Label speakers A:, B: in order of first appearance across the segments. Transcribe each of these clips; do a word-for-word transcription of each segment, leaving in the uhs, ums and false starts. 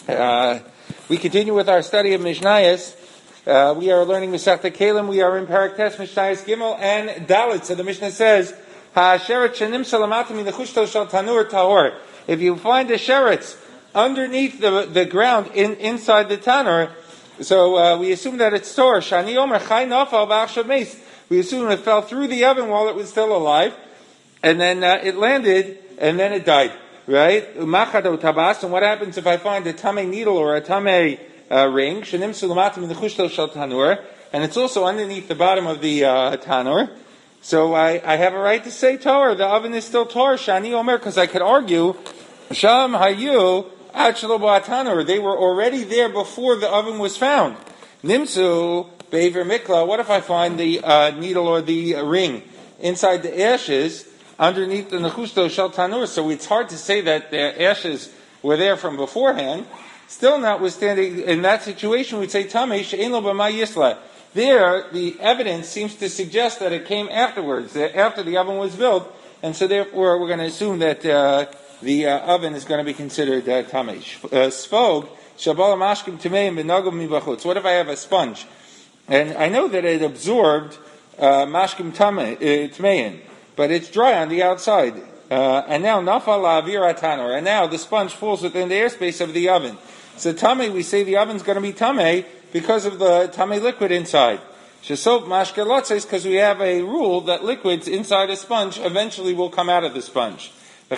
A: Uh, we continue with our study of Mishnayos. Uh, we are learning Masechta Kelim. We are in Parak Tes Mishnayos Gimel and Dalit. So the Mishnah says, "Ha'asheret shenim salamata min lechushto shel tanur tahor." If you find the sherets underneath the the ground in inside the tanur, so uh, we assume that it's tor. Shani omer chay nafal v'achshav meis. We assume it fell through the oven while it was still alive, and then uh, it landed, and then it died. Right? Umachado tabas. And what happens if I find a tame needle or a tame uh, ring? Shenim sulamatim in the chushto shel tanur, and it's also underneath the bottom of the uh, tanur. So I, I have a right to say tor. The oven is still tor. Shani omer, because I could argue sham hayu achlo ba'tanur. They were already there before the oven was found. Nimsu be'ver mikla. What if I find the uh, needle or the uh, ring inside the ashes? Underneath the nechusto shel tanur, so it's hard to say that the ashes were there from beforehand. Still, notwithstanding, in that situation, we'd say tamei she'ein lo b'ma yisla. There, the evidence seems to suggest that it came afterwards, that after the oven was built, and so therefore we're going to assume that uh, the uh, oven is going to be considered uh, tamei. Sfog shabal mashkim tameim b'nagam mibachutz. What if I have a sponge, and I know that it absorbed uh, mashkim tamein, but it's dry on the outside. Uh, and now, nafal la'avir tanur. And now the sponge falls within the airspace of the oven. So tame, we say the oven's going to be tame because of the tame liquid inside. Shesov mashkelotzes, because we have a rule that liquids inside a sponge eventually will come out of the sponge. The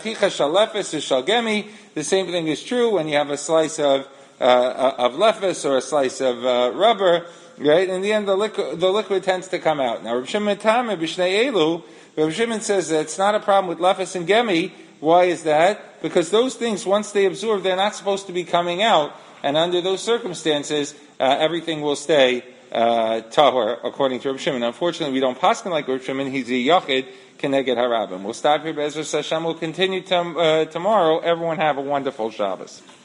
A: same thing is true when you have a slice of uh, of lefes or a slice of uh, rubber, right? In the end, the liquid the liquid tends to come out. Now, Reb Shimon Tame b'shnei elu. Reb Shimon says that it's not a problem with lefes and gemi. Why is that? Because those things, once they absorb, they're not supposed to be coming out, and under those circumstances, uh, everything will stay uh, tahor, according to Reb Shimon. Unfortunately, we don't paskin like Reb Shimon. He's a yachid keneged harabim. We'll stop here. Be'ezras Hashem. We'll continue to, uh, tomorrow. Everyone have a wonderful Shabbos.